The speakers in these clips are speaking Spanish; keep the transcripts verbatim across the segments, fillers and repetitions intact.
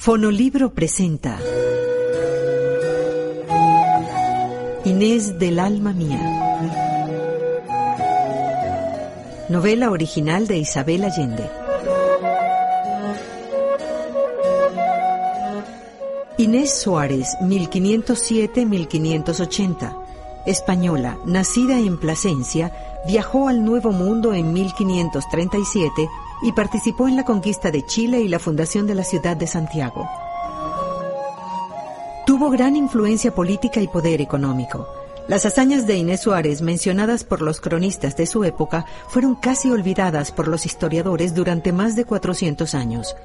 Fonolibro presenta Inés del alma mía. Novela original de Isabel Allende. Inés Suárez, mil quinientos siete a mil quinientos ochenta. Española, nacida en Plasencia, viajó al Nuevo Mundo en mil quinientos treinta y siete y participó en la conquista de Chile y la fundación de la ciudad de Santiago. Tuvo gran influencia política y poder económico. Las hazañas de Inés Suárez, mencionadas por los cronistas de su época, fueron casi olvidadas por los historiadores durante más de cuatrocientos años.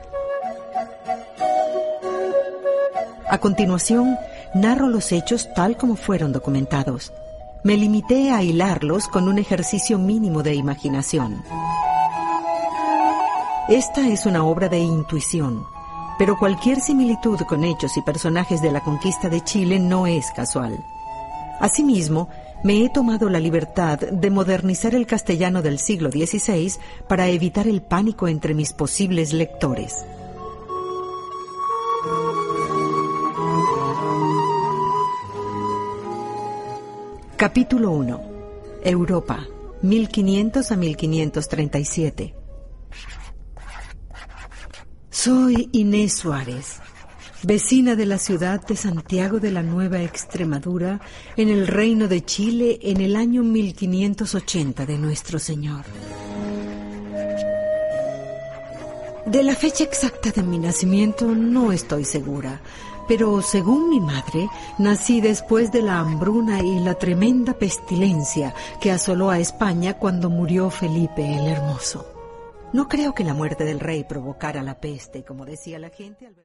A continuación, narro los hechos tal como fueron documentados. Me limité a hilarlos con un ejercicio mínimo de imaginación. Esta es una obra de intuición, pero cualquier similitud con hechos y personajes de la conquista de Chile no es casual. Asimismo, me he tomado la libertad de modernizar el castellano del siglo dieciséis para evitar el pánico entre mis posibles lectores. Capítulo uno. Europa, mil quinientos a mil quinientos treinta y siete. Soy Inés Suárez, vecina de la ciudad de Santiago de la Nueva Extremadura, en el Reino de Chile, en el año mil quinientos ochenta de nuestro Señor. De la fecha exacta de mi nacimiento no estoy segura, pero según mi madre, nací después de la hambruna y la tremenda pestilencia que asoló a España cuando murió Felipe el Hermoso. No creo que la muerte del rey provocara la peste, como decía la gente al ver...